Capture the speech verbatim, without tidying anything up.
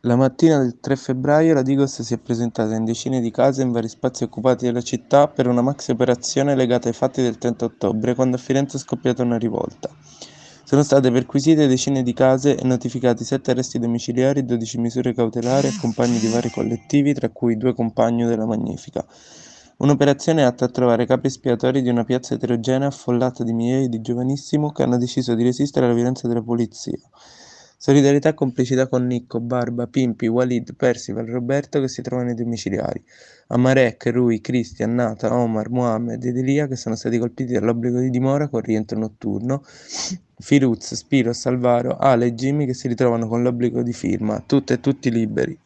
La mattina del tre febbraio la Digos si è presentata in decine di case in vari spazi occupati della città per una maxi-operazione legata ai fatti del trenta ottobre, quando a Firenze è scoppiata una rivolta. Sono state perquisite decine di case e notificati sette arresti domiciliari, dodici misure cautelari a compagni di vari collettivi, tra cui due compagni della Magnifica. Un'operazione atta a trovare capi espiatori di una piazza eterogenea affollata di migliaia di giovanissimo che hanno deciso di resistere alla violenza della polizia. Solidarietà e complicità con Nicco, Barba, Pimpi, Walid, Percival, Roberto che si trovano nei domiciliari, Amarek, Rui, Christian, Nata, Omar, Mohammed ed Elia che sono stati colpiti dall'obbligo di dimora con rientro notturno, Firuz, Spiros, Alvaro, Ale e Jimmy che si ritrovano con l'obbligo di firma, tutte e tutti liberi.